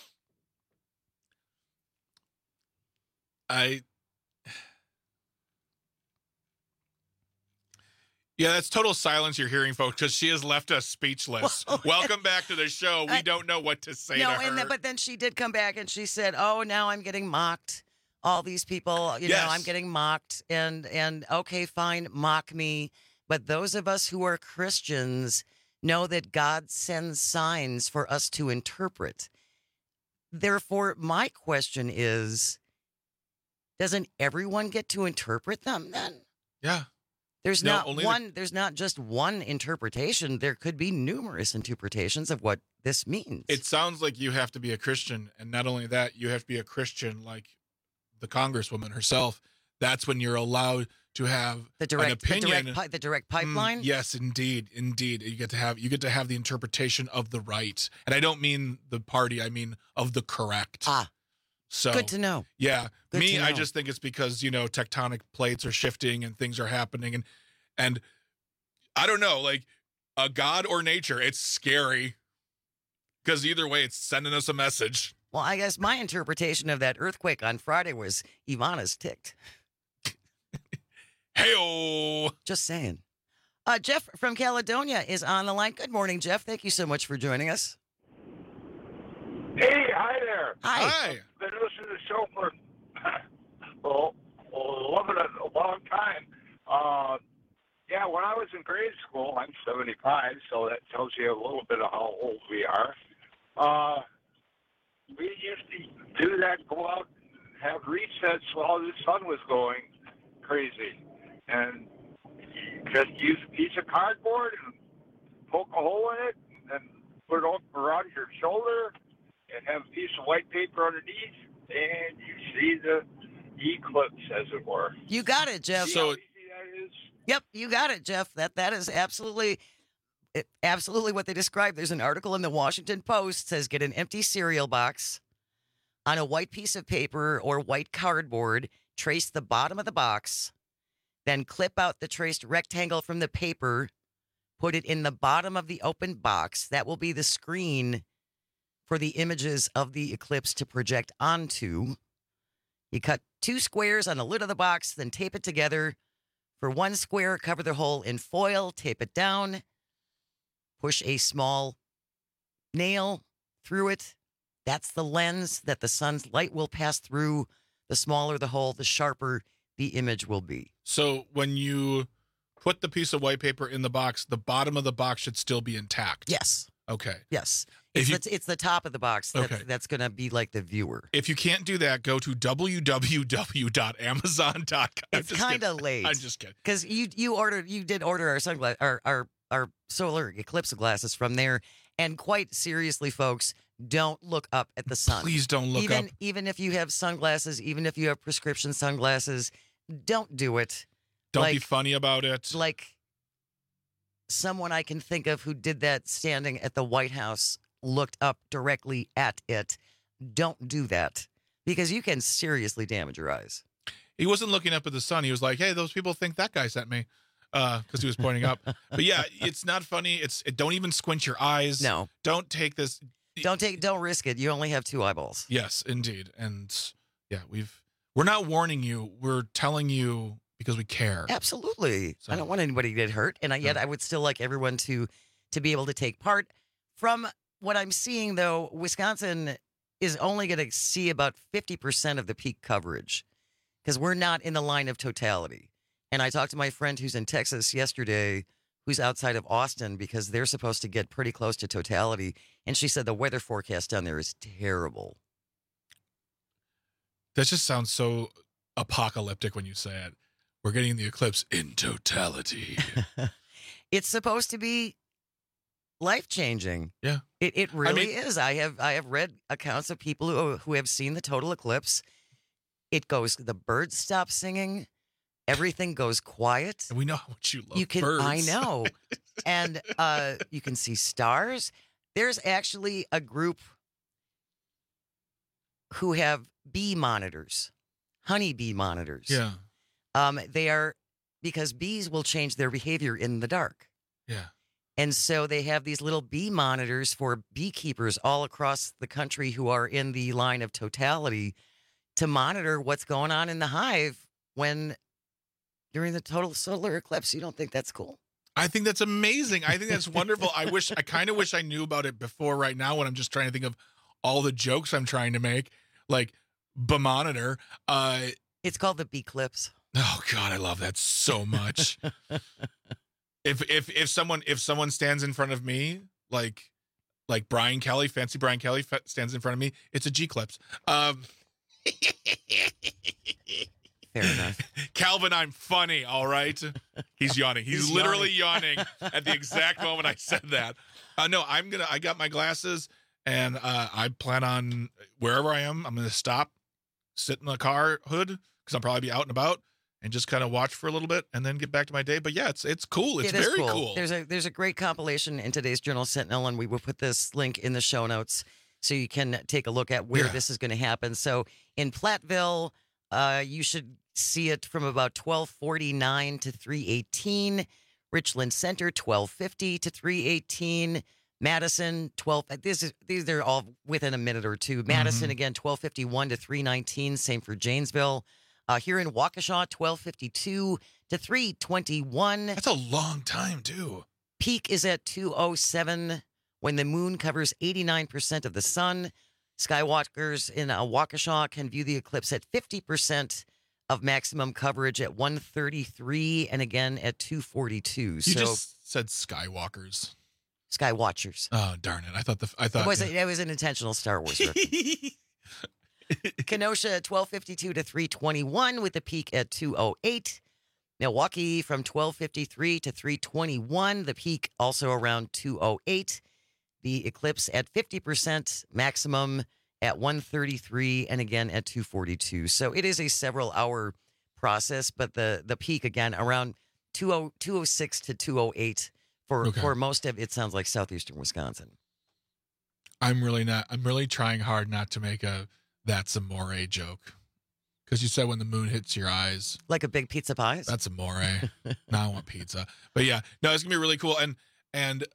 Yeah, that's total silence you're hearing, folks, because she has left us speechless. Welcome back to the show. We don't know what to say to her. But then she did come back and she said, "Oh, now I'm getting mocked. All these people, you know, I'm getting mocked. And okay, fine, mock me. But those of us who are Christians know that God sends signs for us to interpret. Therefore, my question is, doesn't everyone get to interpret them then?" Yeah. There's not just one interpretation. There could be numerous interpretations of what this means. It sounds like you have to be a Christian, and not only that, you have to be a Christian like the Congresswoman herself. That's when you're allowed to have an opinion. The direct pipeline. Yes, indeed. You get to have the interpretation of the right, and I don't mean the party. I mean of the correct. So good to know. Yeah, Good to know. I just think it's because tectonic plates are shifting and things are happening, and I don't know, like a God or nature. It's scary because either way, it's sending us a message. Well, I guess my interpretation of that earthquake on Friday was Ivana's ticked. Hey-o! Just saying. Jeff from Caledonia is on the line. Good morning, Jeff. Thank you so much for joining us. Hey, hi there. Hi. I've been listening to the show for a long time. Yeah, when I was in grade school, I'm 75, so that tells you a little bit of how old we are. We used to do that, go out and have resets while the sun was going crazy. And you just use a piece of cardboard and poke a hole in it and put it around your shoulder and have a piece of white paper underneath, and you see the eclipse, as it were. You got it, Jeff. See how easy that is? Yep, you got it, Jeff. That is absolutely what they describe. There's an article in the Washington Post says get an empty cereal box on a white piece of paper or white cardboard, trace the bottom of the box, then clip out the traced rectangle from the paper, put it in the bottom of the open box. That will be the screen for the images of the eclipse to project onto. You cut 2 squares on the lid of the box, then tape it together. For 1 square, cover the hole in foil, tape it down, push a small nail through it. That's the lens that the sun's light will pass through. The smaller the hole, the sharper the image will be. So when you put the piece of white paper in the box, the bottom of the box should still be intact. Yes. Okay. Yes. It's the top of the box that's going to be like the viewer. If you can't do that, go to www.amazon.com. It's kind of late. I'm just kidding. Because you did order our sunglass, our solar eclipse glasses from there. And quite seriously, folks, don't look up at the sun. Please don't look up. Even if you have sunglasses, even if you have prescription sunglasses, don't do it. Don't be funny about it. Like someone I can think of who did that standing at the White House looked up directly at it. Don't do that because you can seriously damage your eyes. He wasn't looking up at the sun. He was like, hey, those people think that guy sent me because he was pointing up. But yeah, it's not funny. Don't even squint your eyes. No. Don't take this. Don't risk it. You only have 2 eyeballs. Yes, indeed. And yeah, we're not warning you. We're telling you because we care. Absolutely. So, I don't want anybody to get hurt. And yet I would still like everyone to be able to take part. From what I'm seeing, though, Wisconsin is only going to see about 50% of the peak coverage because we're not in the line of totality. And I talked to my friend who's in Texas yesterday, who's outside of Austin, because they're supposed to get pretty close to totality. And she said the weather forecast down there is terrible. That just sounds so apocalyptic when you say it. We're getting the eclipse in totality. It's supposed to be life-changing. Yeah. It really is. I have read accounts of people who have seen the total eclipse. It goes, the birds stop singing. Everything goes quiet. And we know how much you love birds. I know. And you can see stars. There's actually a group who have bee monitors, honeybee monitors. Yeah. They are, because bees will change their behavior in the dark. Yeah. And so they have these little bee monitors for beekeepers all across the country who are in the line of totality to monitor what's going on in the hive during the total solar eclipse. You don't think that's cool? I think that's amazing. I think that's wonderful. I kind of wish I knew about it before right now when I'm just trying to think of all the jokes I'm trying to make. Like, monitor. It's called the Beeclipse. Oh God, I love that so much. If someone stands in front of me, like Brian Kelly, fancy Brian Kelly stands in front of me, it's a G-clips. Fair enough. Calvin, I'm funny, all right? He's yawning. He's literally yawning at the exact moment I said that. No, I got my glasses, and I plan on, wherever I am, I'm going to stop, sit in the car hood, because I'll probably be out and about, and just kind of watch for a little bit and then get back to my day. But yeah, it's cool. It's very cool. There's a great compilation in today's Journal Sentinel, and we will put this link in the show notes so you can take a look at where this is going to happen. So in Platteville, you should see it from about 12:49 to 3:18. Richland Center, 12:50 to 3:18. Madison, 12. These are all within a minute or two. Madison again, 12:51 to 3:19. Same for Janesville. Here in Waukesha, 12:52 to 3:21. That's a long time too. Peak is at 2:07 when the moon covers 89% of the sun. Skywalkers in Waukesha can view the eclipse at 50% of maximum coverage at 1:33 and again at 2:42. You just said Skywalkers. Skywatchers. Oh, darn it. I thought it was an intentional Star Wars reference. Kenosha 12:52 to 3:21 with the peak at 2:08. Milwaukee from 12:53 to 3:21, the peak also around 2:08. The eclipse at 50% maximum at 1:33 and again at 2:42. So it is a several hour process, but the peak again around 2:06 to 2:08 for most of it sounds like southeastern Wisconsin. I'm really trying hard not to make that's a moray joke. Because you said when the moon hits your eyes. Like a big pizza pie? That's a moray. Now I want pizza. But yeah, no, it's going to be really cool. And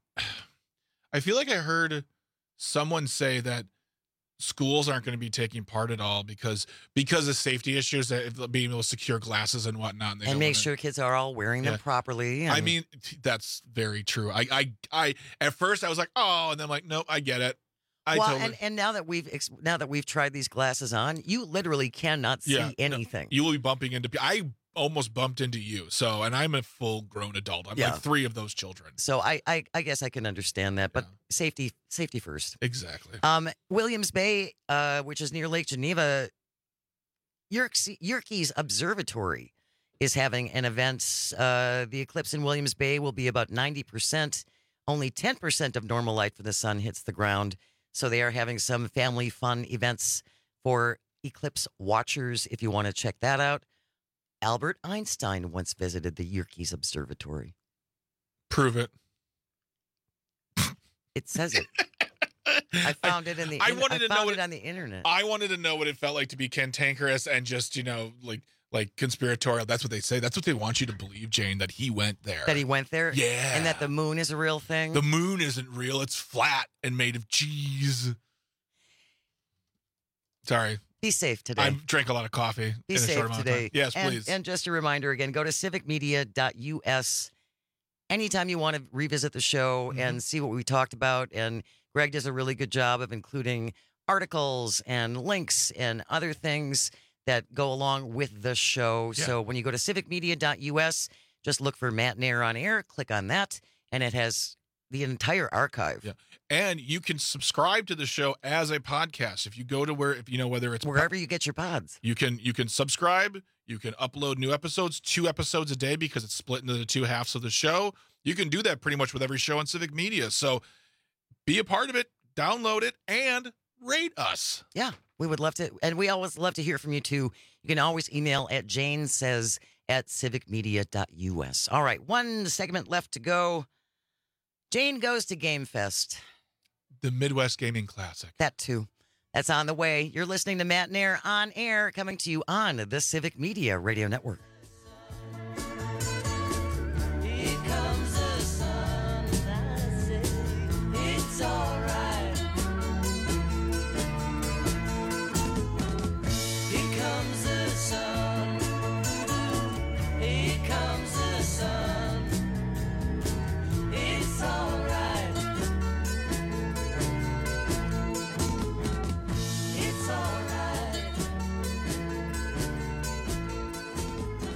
I feel like I heard someone say that schools aren't going to be taking part at all because of safety issues, that being able to secure glasses and whatnot. And make sure kids are all wearing them properly. I mean, that's very true. I at first I was like, oh, and then I'm like, no, I get it. And now that we've tried these glasses on, you literally cannot see anything. You will be bumping into. I almost bumped into you. So, and I'm a full grown adult. I'm like 3 of those children. So I guess I can understand that, but safety first. Exactly. Williams Bay, which is near Lake Geneva, Yerkes Observatory is having an event. The eclipse in Williams Bay will be about 90%. Only 10% of normal light from the sun hits the ground. So they are having some family fun events for eclipse watchers if you want to check that out. Albert Einstein once visited the Yerkes Observatory. Prove it. It says it. I found it on the internet. I wanted to know what it felt like to be cantankerous and just, like conspiratorial. That's what they say. That's what they want you to believe, Jane, that he went there. That he went there? Yeah. And that the moon is a real thing? The moon isn't real. It's flat and made of cheese. Sorry. Be safe today. I drank a lot of coffee in a safe short amount today. of time. Yes, please. And just a reminder again, go to civicmedia.us. Anytime you want to revisit the show and see what we talked about. And Greg does a really good job of including articles and links and other things that go along with the show. Yeah. So when you go to civicmedia.us, just look for Matt Nair on Air, click on that, and it has the entire archive. Yeah. And you can subscribe to the show as a podcast. If you go to whether it's wherever you get your pods. You can subscribe, you can upload new episodes, 2 episodes a day because it's split into the 2 halves of the show. You can do that pretty much with every show on Civic Media. So be a part of it, download it, and rate us. Yeah, we would love to. And we always love to hear from you, too. You can always email at janesays@civicmedia.us. All right, 1 segment left to go. Jane goes to Game Fest. The Midwest Gaming Classic. That, too. That's on the way. You're listening to Matt Nair on Air, coming to you on the Civic Media Radio Network. Here comes the sun, I say it's all right. Here comes the sun. Here comes the sun. It's all right. It's all right.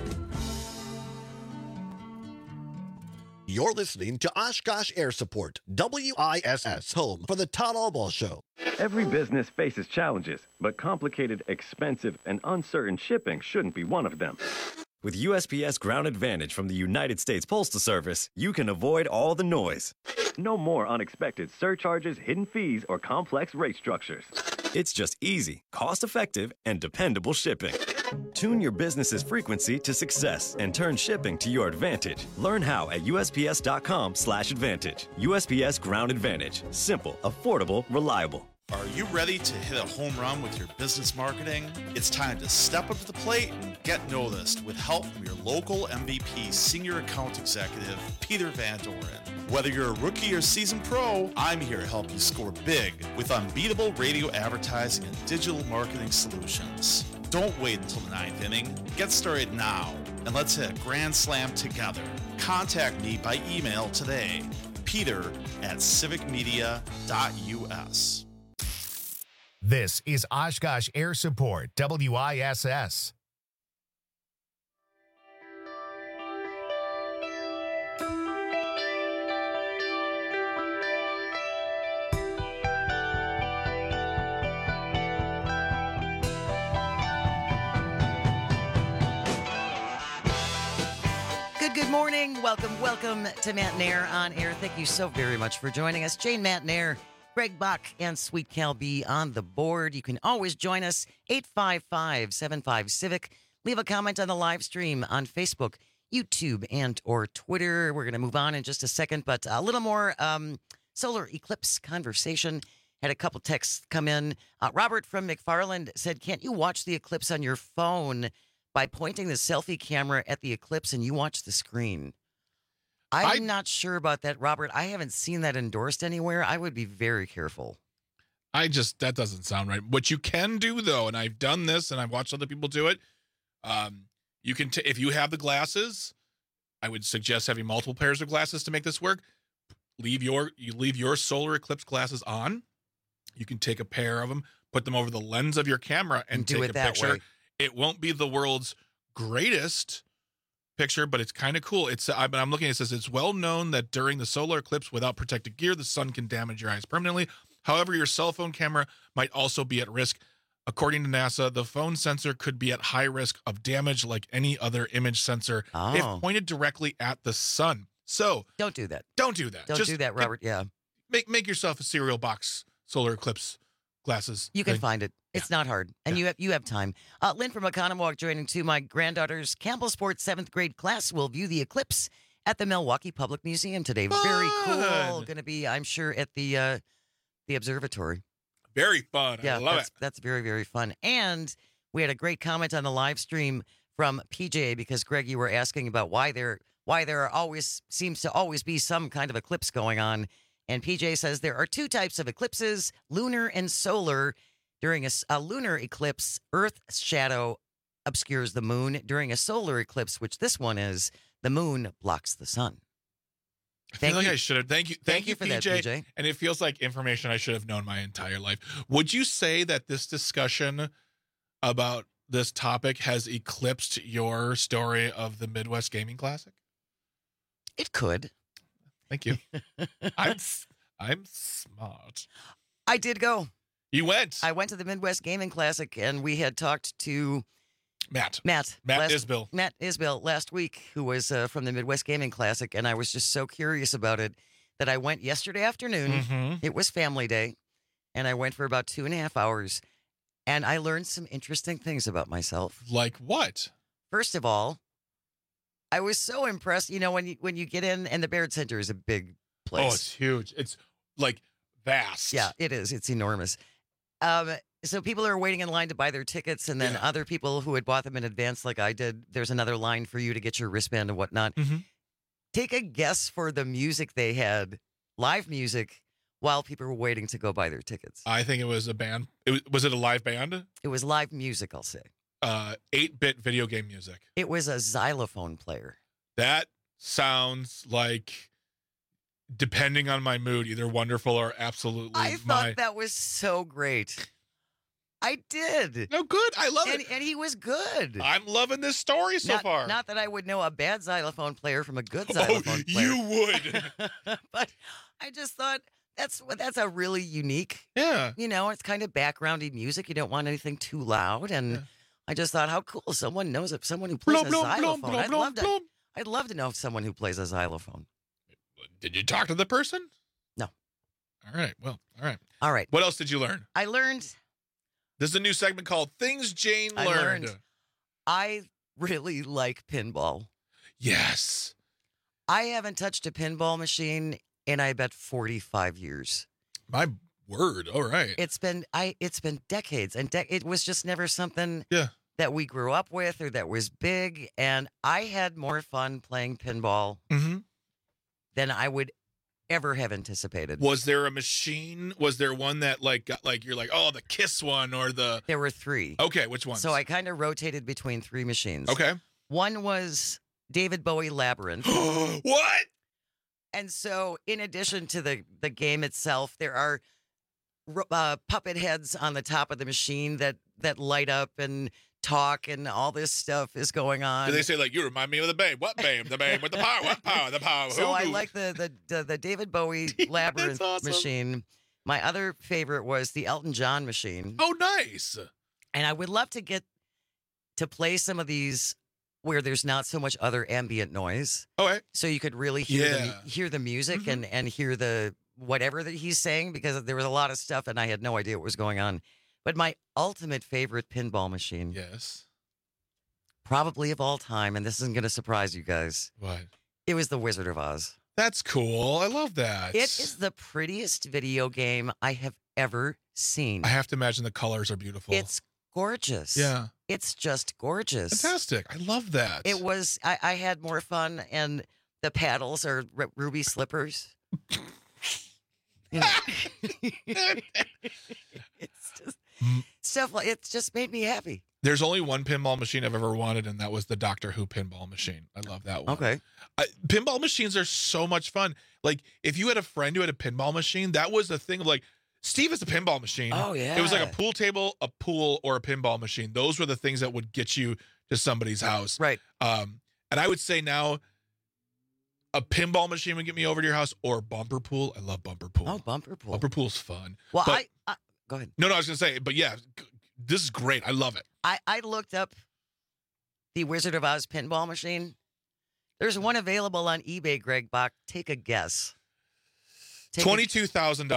You're listening to Oshkosh Air Support, WISS, home for the Todd Albaugh Show. Every business faces challenges, but complicated, expensive, and uncertain shipping shouldn't be one of them. With USPS Ground Advantage from the United States Postal Service, you can avoid all the noise. No more unexpected surcharges, hidden fees, or complex rate structures. It's just easy, cost-effective, and dependable shipping. Tune your business's frequency to success and turn shipping to your advantage. Learn how at USPS.com/advantage. USPS Ground Advantage. Simple, affordable, reliable. Are you ready to hit a home run with your business marketing? It's time to step up to the plate and get noticed with help from your local MVP Senior Account Executive, Peter Van Doren. Whether you're a rookie or seasoned pro, I'm here to help you score big with unbeatable radio advertising and digital marketing solutions. Don't wait until the ninth inning. Get started now, and let's hit a grand slam together. Contact me by email today, peter@civicmedia.us. This is Oshkosh Air Support, WISS. Good morning. Welcome to Matt and Air on Air. Thank you so very much for joining us. Jane, Matt and Air, Greg Buck, and Sweet Cal B on the board. You can always join us, 855-75-CIVIC. Leave a comment on the live stream on Facebook, YouTube, and or Twitter. We're going to move on in just a second, but a little more solar eclipse conversation. Had a couple texts come in. Robert from McFarland said, can't you watch the eclipse on your phone by pointing the selfie camera at the eclipse and you watch the screen? I'm not sure about that, Robert. I haven't seen that endorsed anywhere. I would be very careful. That doesn't sound right. What you can do, though, and I've done this and I've watched other people do it, you can, if you have the glasses, I would suggest having multiple pairs of glasses to make this work. You leave your solar eclipse glasses on. You can take a pair of them, put them over the lens of your camera and take a picture. Way. It won't be the world's greatest picture, but it's kind of cool. I'm looking, it says it's well known that during the solar eclipse without protective gear, the sun can damage your eyes permanently. However, your cell phone camera might also be at risk. According to NASA, the phone sensor could be at high risk of damage like any other image sensor if pointed directly at the sun. So don't do that. Don't do that. Don't do that, Robert. Yeah. Make yourself a cereal box solar eclipse glasses. You can find it. It's not hard, and you have time. Lynn from Oconomowoc joining too. My granddaughter's Campbell Sports 7th grade class will view the eclipse at the Milwaukee Public Museum today. Fun. Very cool. Going to be, I'm sure, at the observatory. Very fun. Yeah, I love it. That's very, very fun. And we had a great comment on the live stream from PJ because Greg, you were asking about why there always seems to always be some kind of eclipse going on. And PJ says there are two types of eclipses, lunar and solar. During a lunar eclipse, Earth's shadow obscures the moon. During a solar eclipse, which this one is, the moon blocks the sun. I feel like I should have. Thank you, for PJ. that, PJ. And it feels like information I should have known my entire life. Would you say that this discussion about this topic has eclipsed your story of the Midwest Gaming Classic? It could. Thank you. I'm smart. I did go. You went. I went to the Midwest Gaming Classic, and we had talked to Matt Isbell last week, who was from the Midwest Gaming Classic, and I was just so curious about it that I went yesterday afternoon. Mm-hmm. It was family day, and I went for about 2.5 hours, and I learned some interesting things about myself. Like what? First of all, I was so impressed. You know, when you get in, and the Baird Center is a big place. Oh, it's huge. It's like vast. Yeah, it is. It's enormous. So people are waiting in line to buy their tickets, and then other people who had bought them in advance, like I did, there's another line for you to get your wristband and whatnot. Mm-hmm. Take a guess for the music they had, live music, while people were waiting to go buy their tickets. I think it was a band. Was it a live band? It was live music, I'll say. 8-bit video game music. It was a xylophone player. That sounds like, depending on my mood, either wonderful or absolutely. I thought that was so great. I did. No, good. I love it. And he was good. I'm loving this story so far. Not that I would know a bad xylophone player from a good xylophone player. You would. But I just thought that's a really unique. Yeah. It's kind of backgroundy music. You don't want anything too loud, and I just thought, how cool! Someone knows it. Someone who plays a xylophone. I'd love to know someone who plays a xylophone. Did you talk to the person? No. All right. Well, all right. All right. What else did you learn? I learned. This is a new segment called Things Jane Learned. I really like pinball. Yes. I haven't touched a pinball machine in, I bet, 45 years. My word. All right. It's been decades, and it was just never something that we grew up with or that was big. And I had more fun playing pinball than I would ever have anticipated. Was there a machine? Was there one that you're like, oh, the Kiss one or the? There were 3. Okay, which ones? So I kind of rotated between 3 machines. Okay. One was David Bowie Labyrinth. What? And so, in addition to the game itself, there are puppet heads on the top of the machine that light up and talk, and all this stuff is going on. Do they say, like, you remind me of the Babe? What Babe? The Babe with the power? What power? The power? So I like the David Bowie Labyrinth machine. My other favorite was the Elton John machine. Oh, nice. And I would love to get to play some of these where there's not so much other ambient noise. Okay. So you could really hear the music and hear the whatever that he's saying, because there was a lot of stuff and I had no idea what was going on. But my ultimate favorite pinball machine. Yes. Probably of all time, and this isn't going to surprise you guys. What? It was The Wizard of Oz. That's cool. I love that. It is the prettiest video game I have ever seen. I have to imagine the colors are beautiful. It's gorgeous. Yeah. It's just gorgeous. Fantastic. I love that. It was, I had more fun, and the paddles are ruby slippers. It's just stuff like, it's just made me happy. There's only one pinball machine I've ever wanted, and that was the Doctor Who pinball machine. I love that one. Okay. Pinball machines are so much fun. Like, if you had a friend who had a pinball machine, that was the thing of like, Steve has a pinball machine. Oh, yeah. It was like a pool table, a pool, or a pinball machine. Those were the things that would get you to somebody's house. Right. And I would say now, a pinball machine would get me over to your house, or bumper pool. I love bumper pool. Oh, bumper pool. Bumper pool's fun. Well, but, go ahead. No, I was going to say, but yeah, this is great. I love it. I looked up the Wizard of Oz pinball machine. There's one available on eBay, Greg Bach. Take a guess. $22,000.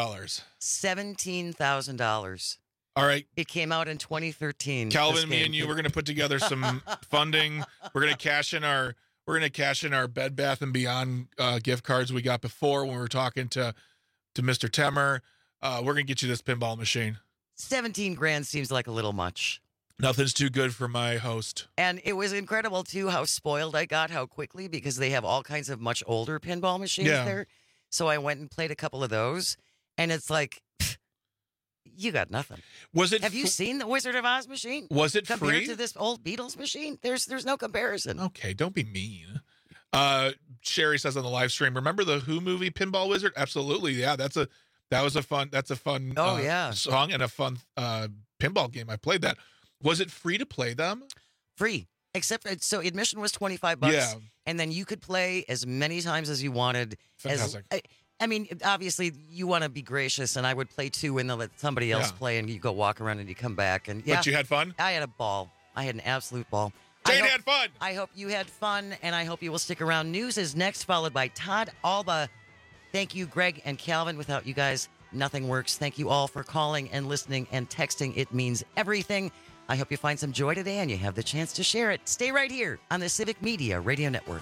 $17,000. All right. It came out in 2013. Calvin, me and you, we're going to put together some funding. We're going to cash in our Bed Bath & Beyond gift cards we got before when we were talking to Mr. Temmer. We're going to get you this pinball machine. 17 grand seems like a little much. Nothing's too good for my host. And it was incredible, too, how spoiled I got, how quickly, because they have all kinds of much older pinball machines there. So I went and played a couple of those, and it's like, you got nothing. Have you seen the Wizard of Oz machine? Was it compared free? to this old Beatles machine? There's no comparison. Okay, don't be mean. Sherry says on the live stream, remember the Who movie Pinball Wizard? Absolutely. Yeah, that's a fun song and a fun pinball game. I played that. Was it free to play them? Free. Except, so admission was $25. Yeah. And then you could play as many times as you wanted. Fantastic. I mean, obviously, you want to be gracious, and I would play 2 and then let somebody else play, and you go walk around and you come back. And But you had fun? I had a ball. I had an absolute ball. Jane had fun. I hope you had fun, and I hope you will stick around. News is next, followed by Todd Alba. Thank you, Greg and Calvin. Without you guys, nothing works. Thank you all for calling and listening and texting. It means everything. I hope you find some joy today and you have the chance to share it. Stay right here on the Civic Media Radio Network.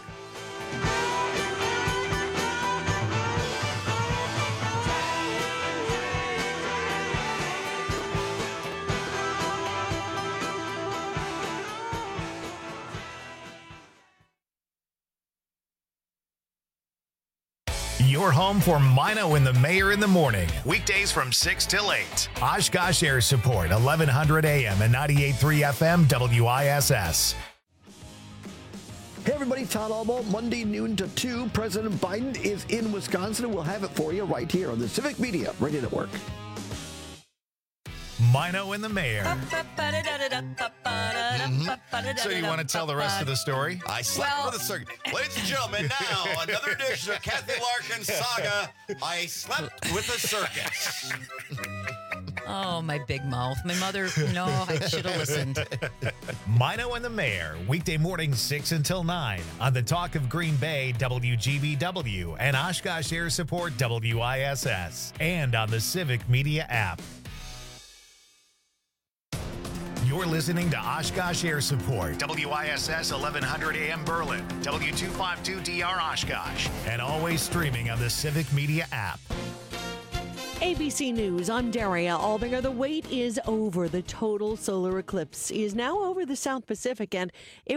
Your home for Mino and the Mayor in the morning. Weekdays from 6 till 8. Oshkosh Air Support, 1100 AM and 98.3 FM WISS. Hey everybody, Todd Alba, Monday noon to 2. President Biden is in Wisconsin, and we'll have it for you right here on the Civic Media Radio Network. Mino and the Mayor. So you want to tell the rest of the story? I slept with a circus. Ladies and gentlemen, now another edition of Kathy Larkin Saga. I slept with a circus. Oh, my big mouth. My mother, no, I should have listened. Mino and the Mayor, weekday mornings 6 until 9 on the Talk of Green Bay, WGBW, and Oshkosh Air Support, WISS, and on the Civic Media app. You're listening to Oshkosh Air Support, WISS 1100 AM Berlin, W252DR Oshkosh, and always streaming on the Civic Media app. ABC News, I'm Daria Albinger. The wait is over. The total solar eclipse is now over the South Pacific, and it